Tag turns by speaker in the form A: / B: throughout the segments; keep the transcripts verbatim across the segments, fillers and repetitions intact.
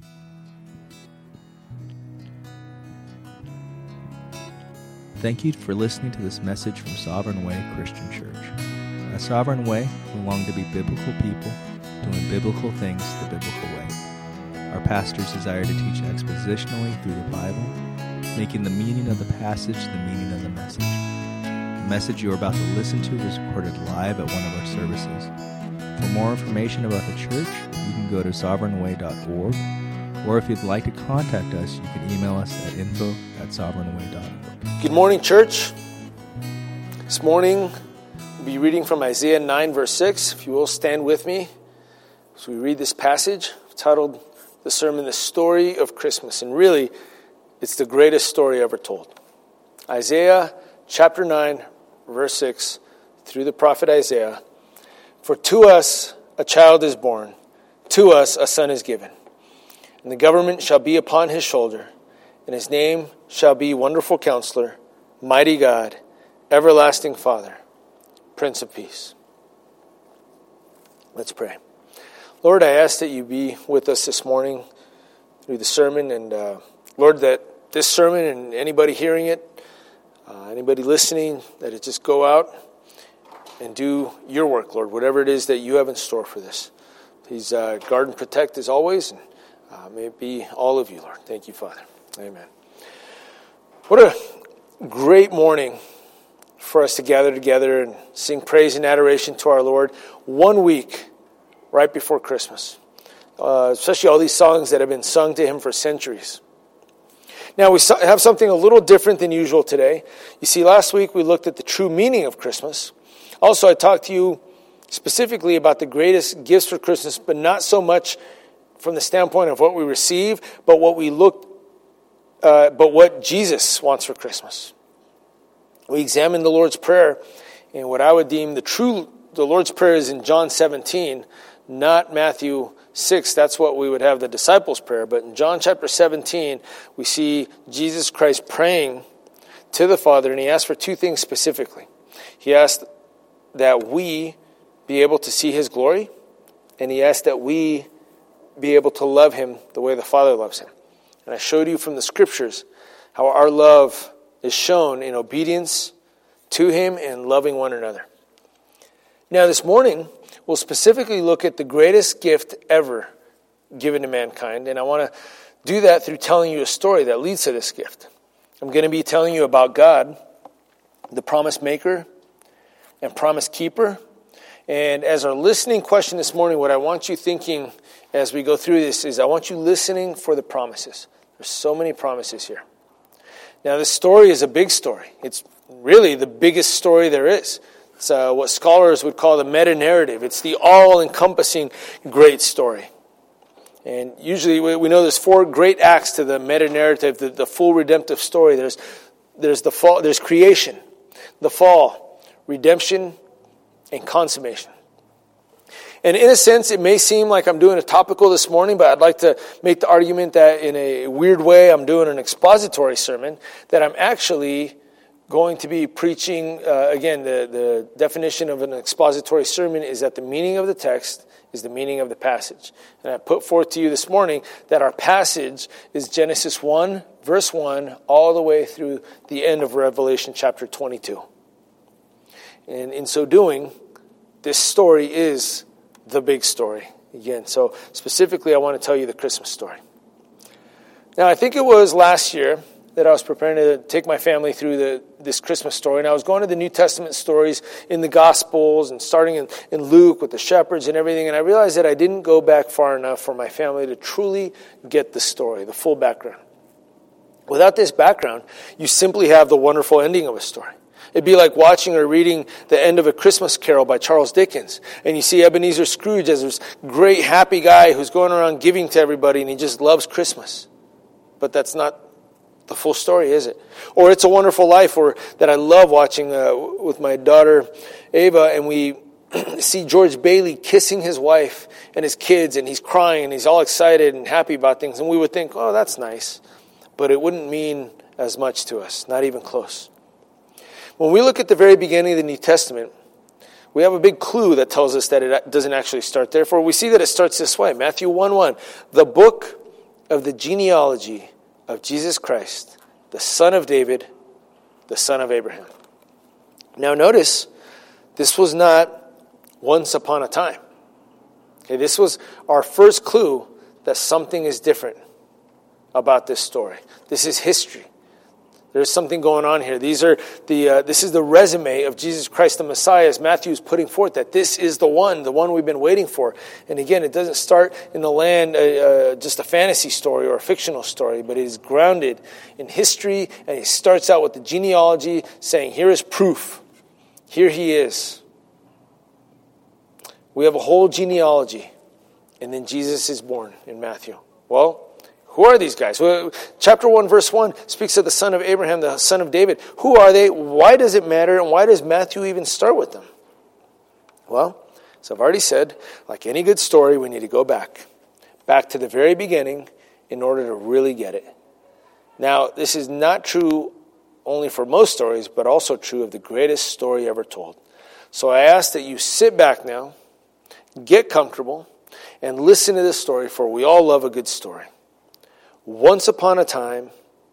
A: Thank you for listening to this message from Sovereign Way Christian Church. At Sovereign Way, we long to be biblical people, doing biblical things the biblical way. Our pastors desire to teach expositionally through the Bible, making the meaning of the passage the meaning of the message. The message you are about to listen to was recorded live at one of our services. For more information about the church, you can go to sovereign way dot org, or if you'd like to contact us, you can email us at info at sovereign way dot org.
B: Good morning, church. This morning, we'll be reading from Isaiah nine, verse six. If you will, stand with me as we read this passage titled the sermon, The Story of Christmas. And really, it's the greatest story ever told. Isaiah chapter nine, verse six, through the prophet Isaiah. For to us a child is born, to us a son is given, and the government shall be upon his shoulder, and his name shall be Wonderful Counselor, Mighty God, Everlasting Father, Prince of Peace. Let's pray. Lord, I ask that you be with us this morning through the sermon, and uh, Lord, that this sermon and anybody hearing it, uh, anybody listening, that it just go out and do your work, Lord, whatever it is that you have in store for this. Please uh, guard and protect as always, and uh, may it be all of you, Lord. Thank you, Father. Amen. What a great morning for us to gather together and sing praise and adoration to our Lord one week right before Christmas. Uh, especially all these songs that have been sung to him for centuries. Now we have something a little different than usual today. You see, last week we looked at the true meaning of Christmas. Also, I talked to you specifically about the greatest gifts for Christmas, but not so much from the standpoint of what we receive, but what we look Uh, but what Jesus wants for Christmas. We examined the Lord's Prayer, and what I would deem the true, the Lord's Prayer is in John seventeen, not Matthew six. That's what we would have the disciples' prayer. But in John chapter seventeen, we see Jesus Christ praying to the Father, and he asked for two things specifically. He asked that we be able to see his glory, and he asked that we be able to love him the way the Father loves him. And I showed you from the scriptures how our love is shown in obedience to him and loving one another. Now this morning, we'll specifically look at the greatest gift ever given to mankind. And I want to do that through telling you a story that leads to this gift. I'm going to be telling you about God, the promise maker and promise keeper. And as our listening question this morning, what I want you thinking as we go through this is I want you listening for the promises. There's so many promises here. Now, this story is a big story. It's really the biggest story there is. It's uh, what scholars would call the meta-narrative. It's the all-encompassing great story. And usually we know there's four great acts to the meta-narrative, the, the full redemptive story. There's there's the fall, there's creation, the fall, redemption, and consummation. And in a sense, it may seem like I'm doing a topical this morning, but I'd like to make the argument that in a weird way, I'm doing an expository sermon, that I'm actually going to be preaching, uh, again, the, the definition of an expository sermon is that the meaning of the text is the meaning of the passage. And I put forth to you this morning that our passage is Genesis one, verse one, all the way through the end of Revelation chapter twenty-two. And in so doing, this story is the big story. Again, so specifically I want to tell you the Christmas story. Now, I think it was last year that I was preparing to take my family through the, this Christmas story, and I was going to the New Testament stories in the Gospels and starting in, in Luke with the shepherds and everything, and I realized that I didn't go back far enough for my family to truly get the story, the full background. Without this background, you simply have the wonderful ending of a story. It'd be like watching or reading the end of A Christmas Carol by Charles Dickens. And you see Ebenezer Scrooge as this great, happy guy who's going around giving to everybody and he just loves Christmas. But that's not the full story, is it? Or It's a Wonderful Life, or that I love watching uh, with my daughter Ava, and we see George Bailey kissing his wife and his kids, and he's crying and he's all excited and happy about things. And we would think, oh, that's nice. But it wouldn't mean as much to us, not even close. When we look at the very beginning of the New Testament, we have a big clue that tells us that it doesn't actually start there. For we see that it starts this way. Matthew one one. The book of the genealogy of Jesus Christ, the son of David, the son of Abraham. Now notice, this was not once upon a time. Okay, this was our first clue that something is different about this story. This is history. There's something going on here. These are the. Uh, this is the resume of Jesus Christ the Messiah, as Matthew is putting forth, that this is the one, the one we've been waiting for. And again, it doesn't start in the land, uh, uh, just a fantasy story or a fictional story, but it is grounded in history, and he starts out with the genealogy, saying, here is proof. Here he is. We have a whole genealogy, and then Jesus is born in Matthew. Well, who are these guys? Well, chapter one, verse one speaks of the son of Abraham, the son of David. Who are they? Why does it matter? And why does Matthew even start with them? Well, as I've already said, like any good story, we need to go back. Back to the very beginning in order to really get it. Now, this is not true only for most stories, but also true of the greatest story ever told. So I ask that you sit back now, get comfortable, and listen to this story, for we all love a good story. Once upon a time,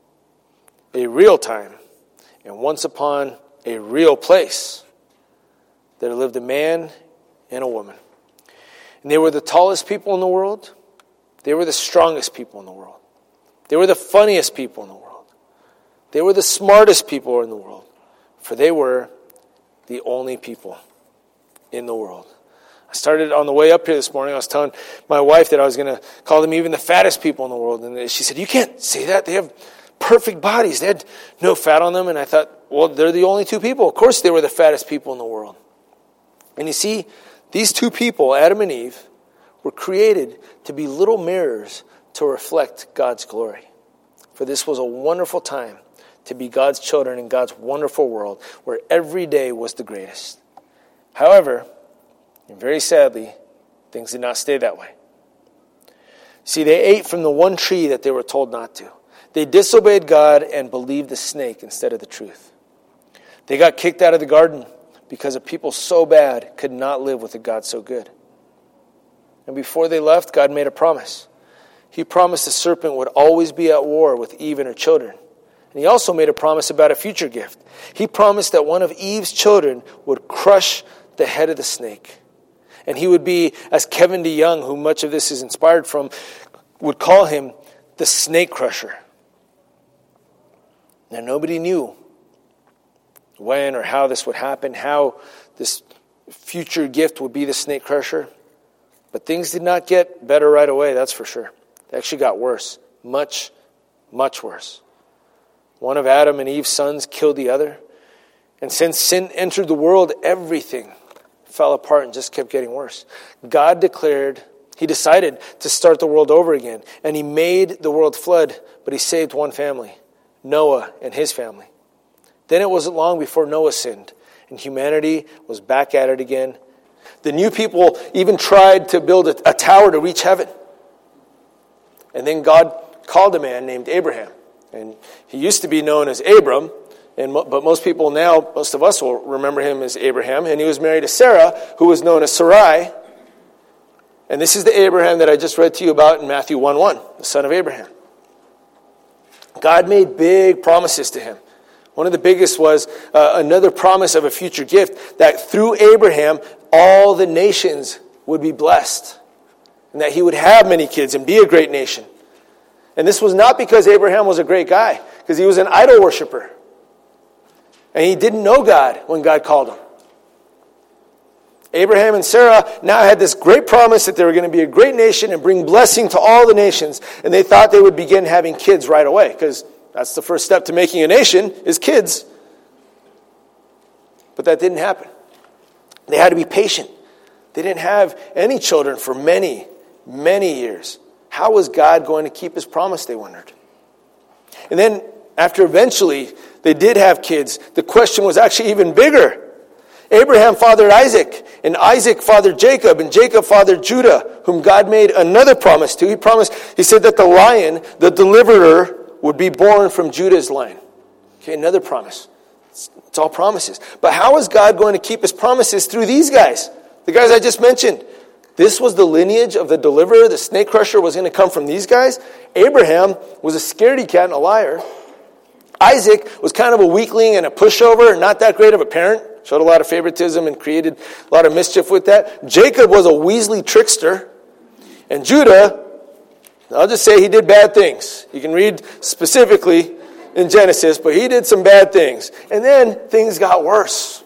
B: a real time, and once upon a real place, there lived a man and a woman. And they were the tallest people in the world. They were the strongest people in the world. They were the funniest people in the world. They were the smartest people in the world. For they were the only people in the world. I started on the way up here this morning. I was telling my wife that I was going to call them even the fattest people in the world. And she said, you can't say that. They have perfect bodies. They had no fat on them. And I thought, well, they're the only two people. Of course they were the fattest people in the world. And you see, these two people, Adam and Eve, were created to be little mirrors to reflect God's glory. For this was a wonderful time to be God's children in God's wonderful world where every day was the greatest. However, and very sadly, things did not stay that way. See, they ate from the one tree that they were told not to. They disobeyed God and believed the snake instead of the truth. They got kicked out of the garden because a people so bad could not live with a God so good. And before they left, God made a promise. He promised the serpent would always be at war with Eve and her children. And he also made a promise about a future gift. He promised that one of Eve's children would crush the head of the snake. And he would be, as Kevin DeYoung, who much of this is inspired from, would call him the snake crusher. Now, nobody knew when or how this would happen, how this future gift would be the snake crusher. But things did not get better right away, that's for sure. They actually got worse. Much, much worse. One of Adam and Eve's sons killed the other. And since sin entered the world, everything fell apart and just kept getting worse. God declared, he decided to start the world over again. And he made the world flood, but he saved one family, Noah and his family. Then it wasn't long before Noah sinned, and humanity was back at it again. The new people even tried to build a, a tower to reach heaven. And then God called a man named Abraham. And he used to be known as Abram, and but most people now, most of us will remember him as Abraham. And he was married to Sarah, who was known as Sarai. And this is the Abraham that I just read to you about in Matthew one one, the son of Abraham. God made big promises to him. One of the biggest was uh, another promise of a future gift, that through Abraham, all the nations would be blessed. And that he would have many kids and be a great nation. And this was not because Abraham was a great guy, because he was an idol worshiper. And he didn't know God when God called him. Abraham and Sarah now had this great promise that they were going to be a great nation and bring blessing to all the nations. And they thought they would begin having kids right away, because that's the first step to making a nation, is kids. But that didn't happen. They had to be patient. They didn't have any children for many, many years. How was God going to keep his promise, they wondered. And then, after eventually they did have kids, the question was actually even bigger. Abraham fathered Isaac, and Isaac fathered Jacob, and Jacob fathered Judah, whom God made another promise to. He promised, he said that the lion, the deliverer, would be born from Judah's line. Okay, another promise. It's, it's all promises. But how is God going to keep his promises through these guys? The guys I just mentioned. This was the lineage of the deliverer. The snake crusher was going to come from these guys. Abraham was a scaredy cat and a liar. Isaac was kind of a weakling and a pushover and not that great of a parent. Showed a lot of favoritism and created a lot of mischief with that. Jacob was a Weasley trickster. And Judah, I'll just say he did bad things. You can read specifically in Genesis, but he did some bad things. And then things got worse.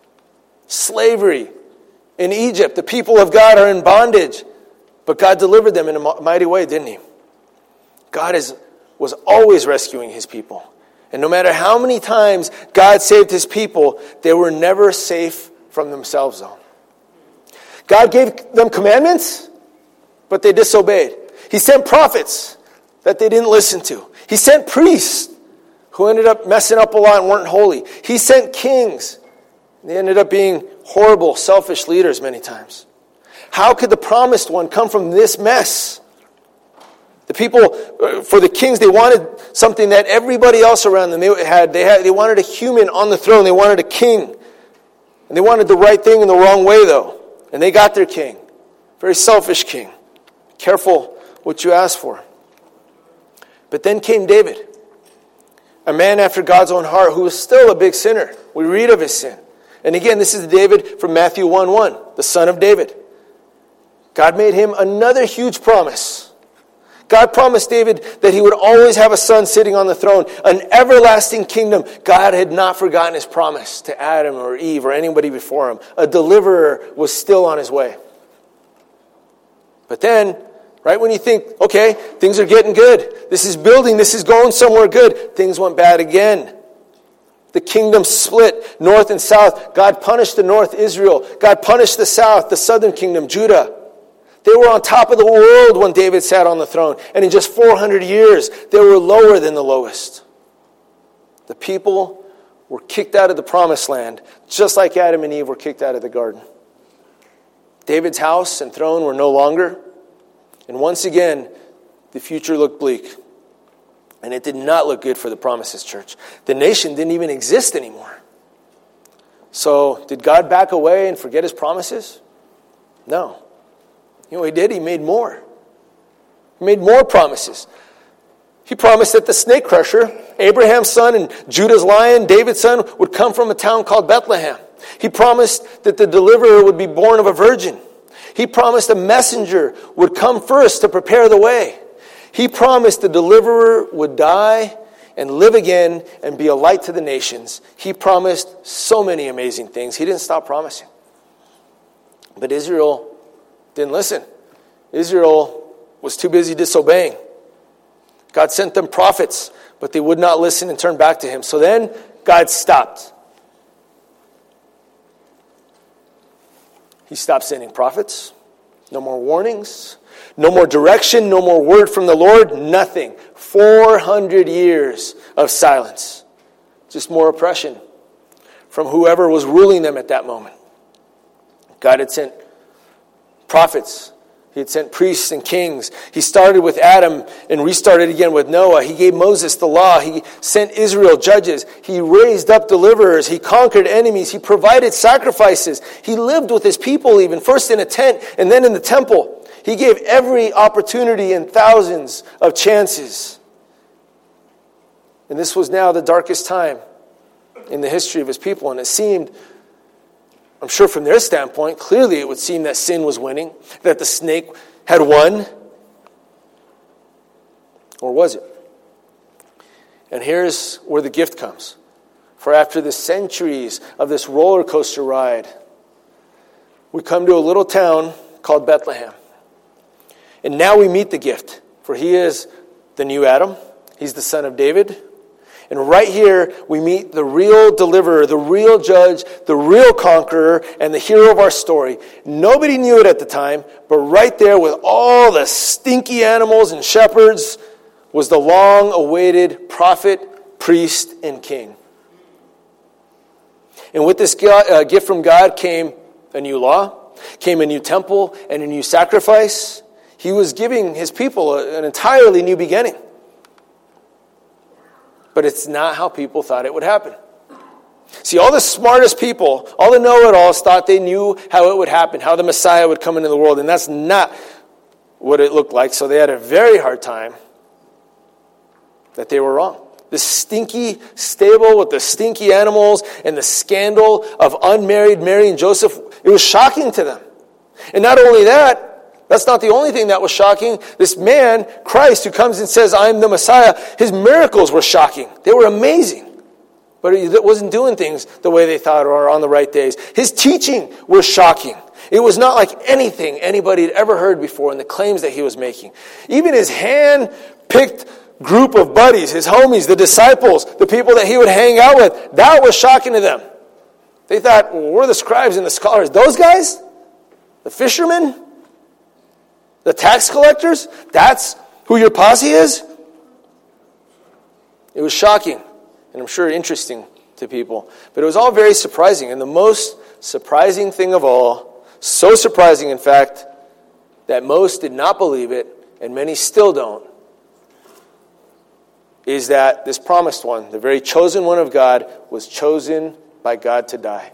B: Slavery in Egypt. The people of God are in bondage. But God delivered them in a mighty way, didn't he? God is, was always rescuing his people. And no matter how many times God saved his people, they were never safe from themselves, though. God gave them commandments, but they disobeyed. He sent prophets that they didn't listen to. He sent priests who ended up messing up a lot and weren't holy. He sent kings. They ended up being horrible, selfish leaders many times. How could the promised one come from this mess? The people, for the kings, they wanted something that everybody else around them they had. They had. They wanted a human on the throne. They wanted a king. And they wanted the right thing in the wrong way, though. And they got their king. Very selfish king. Careful what you ask for. But then came David, a man after God's own heart who was still a big sinner. We read of his sin. And again, this is David from Matthew one one, the son of David. God made him another huge promise. God promised David that he would always have a son sitting on the throne, an everlasting kingdom. God had not forgotten his promise to Adam or Eve or anybody before him. A deliverer was still on his way. But then, right when you think, okay, things are getting good. This is building. This is going somewhere good. Things went bad again. The kingdom split north and south. God punished the north, Israel. God punished the south, the southern kingdom, Judah. They were on top of the world when David sat on the throne. And in just four hundred years, they were lower than the lowest. The people were kicked out of the promised land, just like Adam and Eve were kicked out of the garden. David's house and throne were no longer. And once again, the future looked bleak. And it did not look good for the Promises Church. The nation didn't even exist anymore. So, did God back away and forget his promises? No. You know what he did? He made more. He made more promises. He promised that the snake crusher, Abraham's son and Judah's lion, David's son, would come from a town called Bethlehem. He promised that the deliverer would be born of a virgin. He promised a messenger would come first to prepare the way. He promised the deliverer would die and live again and be a light to the nations. He promised so many amazing things. He didn't stop promising. But Israel didn't listen. Israel was too busy disobeying. God sent them prophets, but they would not listen and turn back to him. So then God stopped. He stopped sending prophets. No more warnings. No more direction. No more word from the Lord. Nothing. four hundred years of silence. Just more oppression from whoever was ruling them at that moment. God had sent prophets. He had sent priests and kings. He started with Adam and restarted again with Noah. He gave Moses the law. He sent Israel judges. He raised up deliverers. He conquered enemies. He provided sacrifices. He lived with his people even, first in a tent and then in the temple. He gave every opportunity and thousands of chances. And this was now the darkest time in the history of his people. And it seemed, I'm sure from their standpoint, clearly it would seem that sin was winning, that the snake had won. Or was it? And here's where the gift comes. For after the centuries of this roller coaster ride, we come to a little town called Bethlehem. And now we meet the gift. For he is the new Adam. He's the son of David. And right here, we meet the real deliverer, the real judge, the real conqueror, and the hero of our story. Nobody knew it at the time, but right there with all the stinky animals and shepherds was the long-awaited prophet, priest, and king. And with this gift from God came a new law, came a new temple, and a new sacrifice. He was giving his people an entirely new beginning. But it's not how people thought it would happen. See, all the smartest people, all the know-it-alls thought they knew how it would happen, how the Messiah would come into the world, and that's not what it looked like. So they had a very hard time that they were wrong. This stinky stable with the stinky animals and the scandal of unmarried Mary and Joseph, it was shocking to them. And not only that, that's not the only thing that was shocking. This man, Christ, who comes and says, I'm the Messiah, his miracles were shocking. They were amazing. But he wasn't doing things the way they thought or on the right days. His teaching was shocking. It was not like anything anybody had ever heard before in the claims that he was making. Even his hand-picked group of buddies, his homies, the disciples, the people that he would hang out with, that was shocking to them. They thought, well, we're the scribes and the scholars. Those guys? The fishermen? The tax collectors? That's who your posse is? It was shocking, and I'm sure interesting to people. But it was all very surprising. And the most surprising thing of all, so surprising, in fact, that most did not believe it, and many still don't, is that this promised one, the very chosen one of God, was chosen by God to die.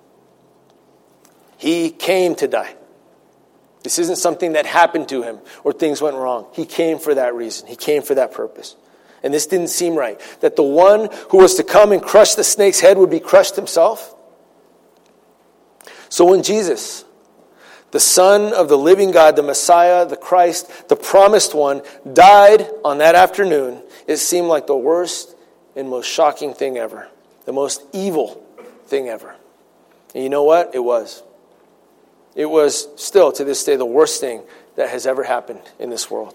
B: He came to die. This isn't something that happened to him or things went wrong. He came for that reason. He came for that purpose. And this didn't seem right. That the one who was to come and crush the snake's head would be crushed himself. So when Jesus, the Son of the living God, the Messiah, the Christ, the promised one, died on that afternoon, it seemed like the worst and most shocking thing ever. The most evil thing ever. And you know what? It was. It was still, to this day, the worst thing that has ever happened in this world.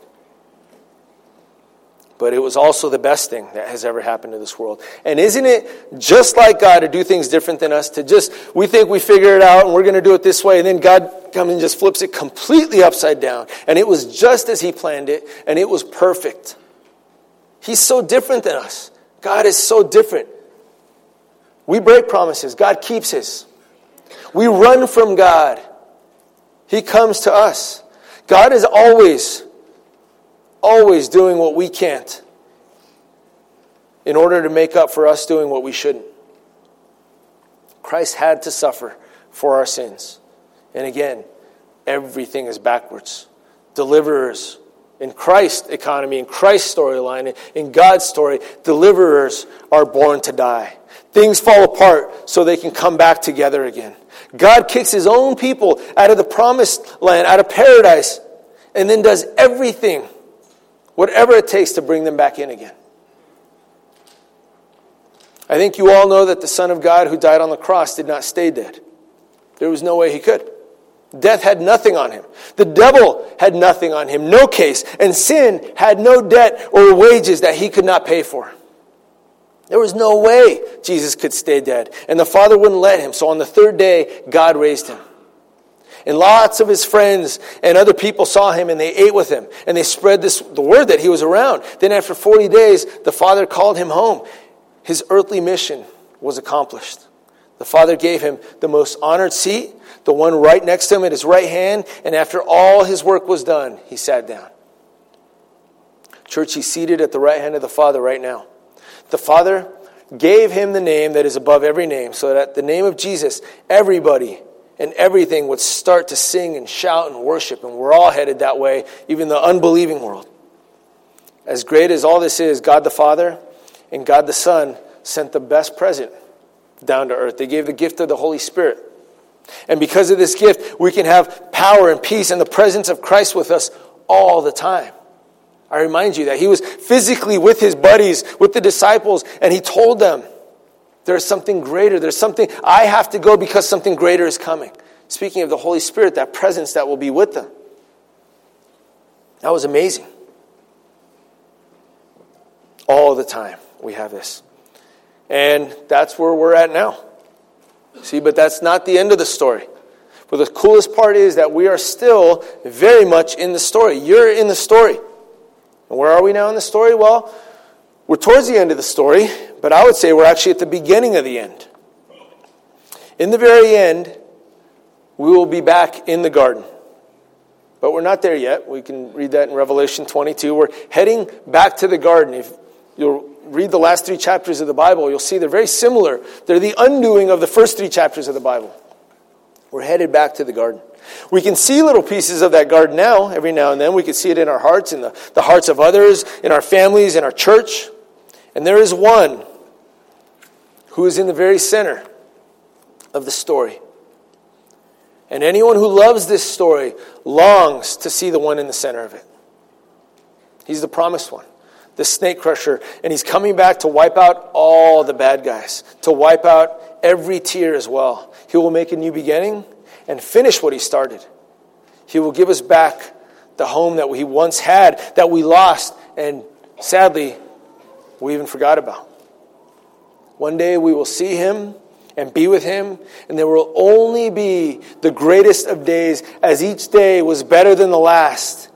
B: But it was also the best thing that has ever happened to this world. And isn't it just like God to do things different than us? To just, we think we figure it out and we're going to do it this way. And then God comes and just flips it completely upside down. And it was just as he planned it. And it was perfect. He's so different than us. God is so different. We break promises. God keeps his. We run from God. He comes to us. God is always, always doing what we can't in order to make up for us doing what we shouldn't. Christ had to suffer for our sins. And again, everything is backwards. Deliverers in Christ's economy, in Christ's storyline, in God's story, deliverers are born to die. Things fall apart so they can come back together again. God kicks his own people out of the promised land, out of paradise, and then does everything, whatever it takes to bring them back in again. I think you all know that the Son of God who died on the cross did not stay dead. There was no way he could. Death had nothing on him. The devil had nothing on him, no case. And sin had no debt or wages that he could not pay for. There was no way Jesus could stay dead. And the Father wouldn't let him. So on the third day, God raised him. And lots of his friends and other people saw him and they ate with him. And they spread this the word that he was around. Then after forty days, the Father called him home. His earthly mission was accomplished. The Father gave him the most honored seat, the one right next to him at his right hand. And after all his work was done, he sat down. Church, he's seated at the right hand of the Father right now. The Father gave him the name that is above every name, so that at the name of Jesus, everybody and everything would start to sing and shout and worship. And we're all headed that way, even the unbelieving world. As great as all this is, God the Father and God the Son sent the best present down to earth. They gave the gift of the Holy Spirit. And because of this gift, we can have power and peace and the presence of Christ with us all the time. I remind you that he was physically with his buddies, with the disciples, and he told them, there's something greater. There's something, I have to go because something greater is coming. Speaking of the Holy Spirit, that presence that will be with them. That was amazing. All the time we have this. And that's where we're at now. See, but that's not the end of the story. But the coolest part is that we are still very much in the story. You're in the story. And where are we now in the story? Well, we're towards the end of the story, but I would say we're actually at the beginning of the end. In the very end, we will be back in the garden. But we're not there yet. We can read that in Revelation twenty-two. We're heading back to the garden. If you'll read the last three chapters of the Bible, you'll see they're very similar. They're the undoing of the first three chapters of the Bible. We're headed back to the garden. We can see little pieces of that garden now, every now and then. We can see it in our hearts, in the, the hearts of others, in our families, in our church. And there is one who is in the very center of the story. And anyone who loves this story longs to see the one in the center of it. He's the promised one, the snake crusher. And he's coming back to wipe out all the bad guys, to wipe out every tear as well. He will make a new beginning and finish what he started. He will give us back the home that we once had, that we lost, and sadly, we even forgot about. One day we will see him and be with him, and there will only be the greatest of days, as each day was better than the last.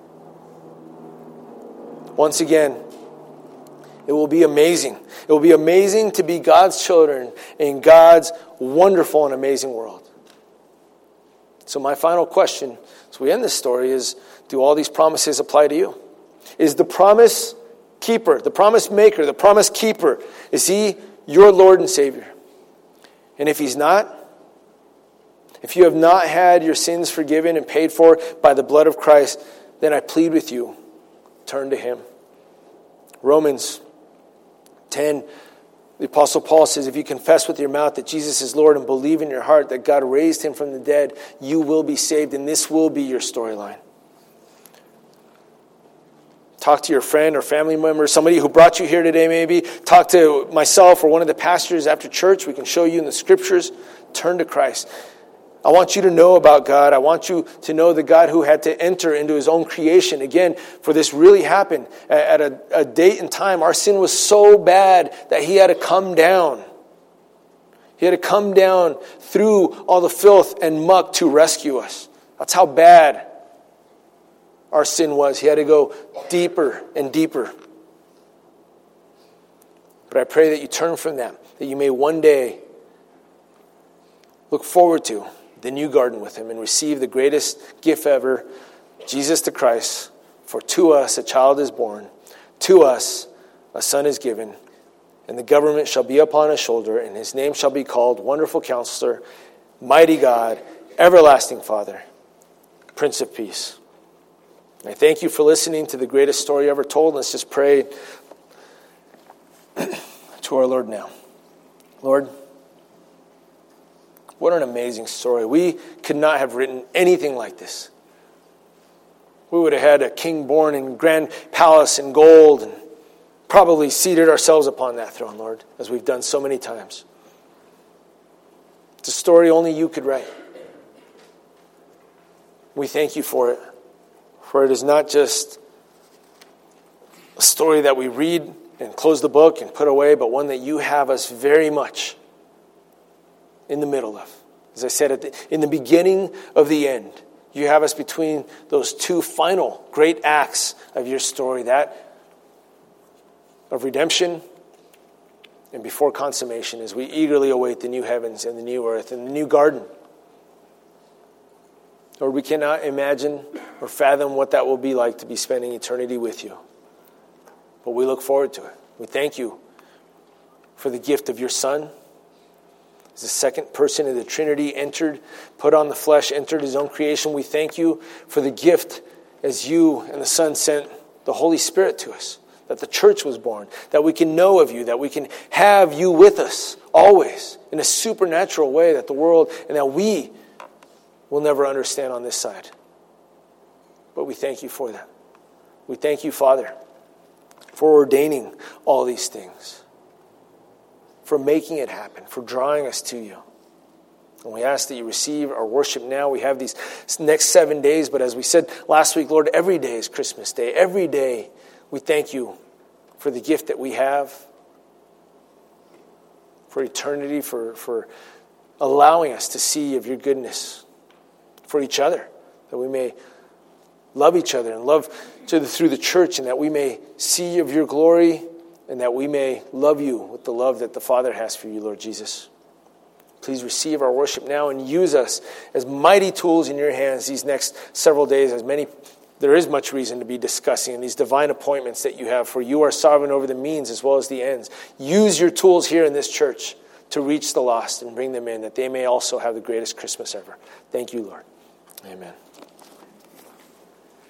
B: Once again, it will be amazing. It will be amazing to be God's children in God's wonderful and amazing world. So my final question, as we end this story, is, do all these promises apply to you? Is the promise keeper, the promise maker, the promise keeper, is he your Lord and Savior? And if he's not, if you have not had your sins forgiven and paid for by the blood of Christ, then I plead with you, turn to him. Romans ten, the Apostle Paul says, if you confess with your mouth that Jesus is Lord and believe in your heart that God raised him from the dead, you will be saved, and this will be your storyline. Talk to your friend or family member, somebody who brought you here today maybe. Talk to myself or one of the pastors after church. We can show you in the scriptures. Turn to Christ. I want you to know about God. I want you to know the God who had to enter into his own creation. Again, for this really happened at a, a date and time. Our sin was so bad that he had to come down. He had to come down through all the filth and muck to rescue us. That's how bad our sin was. He had to go deeper and deeper. But I pray that you turn from that, that you may one day look forward to the new garden with him and receive the greatest gift ever, Jesus the Christ. For to us a child is born, to us a son is given, and the government shall be upon his shoulder, and his name shall be called Wonderful Counselor, Mighty God, Everlasting Father, Prince of Peace. I thank you for listening to the greatest story ever told. Let's just pray to our Lord now. Lord, what an amazing story. We could not have written anything like this. We would have had a king born in grand palace in gold and probably seated ourselves upon that throne, Lord, as we've done so many times. It's a story only you could write. We thank you for it. For it is not just a story that we read and close the book and put away, but one that you have us very much in the middle of. As I said, at the, in the beginning of the end, you have us between those two final great acts of your story, that of redemption and before consummation, as we eagerly await the new heavens and the new earth and the new garden. Lord, we cannot imagine or fathom what that will be like to be spending eternity with you. But we look forward to it. We thank you for the gift of your Son. As the second person of the Trinity entered, put on the flesh, entered his own creation, we thank you for the gift as you and the Son sent the Holy Spirit to us, that the church was born, that we can know of you, that we can have you with us always in a supernatural way, that the world and that we will never understand on this side. But we thank you for that. We thank you, Father, for ordaining all these things, for making it happen, for drawing us to you. And we ask that you receive our worship now. We have these next seven days, but as we said last week, Lord, every day is Christmas Day. Every day we thank you for the gift that we have, for eternity, for, for allowing us to see of your goodness, for each other, that we may love each other and love each other through the church, and that we may see of your glory, and that we may love you with the love that the Father has for you, Lord Jesus. Please receive our worship now and use us as mighty tools in your hands these next several days, as many there is much reason to be discussing, and these divine appointments that you have, for you are sovereign over the means as well as the ends. Use your tools here in this church to reach the lost and bring them in, that they may also have the greatest Christmas ever. Thank you, Lord. Amen.